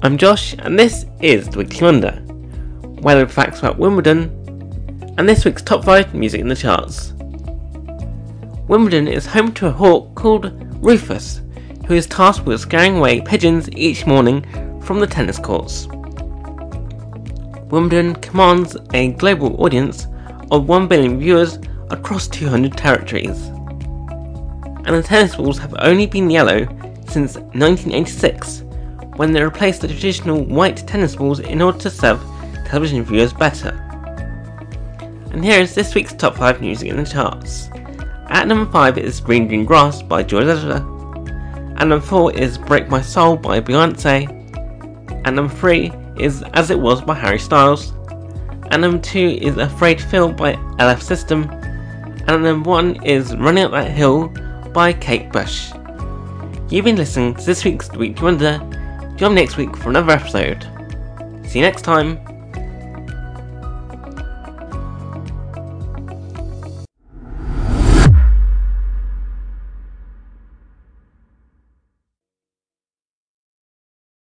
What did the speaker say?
I'm Josh, and this is the Weekly Wonder, weather facts about Wimbledon, and this week's top 5 music in the charts. Wimbledon is home to a hawk called Rufus, who is tasked with scaring away pigeons each morning from the tennis courts. Wimbledon commands a global audience of 1 billion viewers across 200 territories. And the tennis balls have only been yellow since 1986, when they replaced the traditional white tennis balls in order to serve television viewers better. And here is this week's top 5 music in the charts. At number 5 is Green Green Grass by George Ezra. At number 4 is Break My Soul by Beyonce. At number 3 is As It Was by Harry Styles. At number 2 is Afraid to Feel by LF System. And at number 1 is Running Up That Hill by Kate Bush. You've been listening to this week's Weekly Wonder. Join me next week for another episode. See you next time.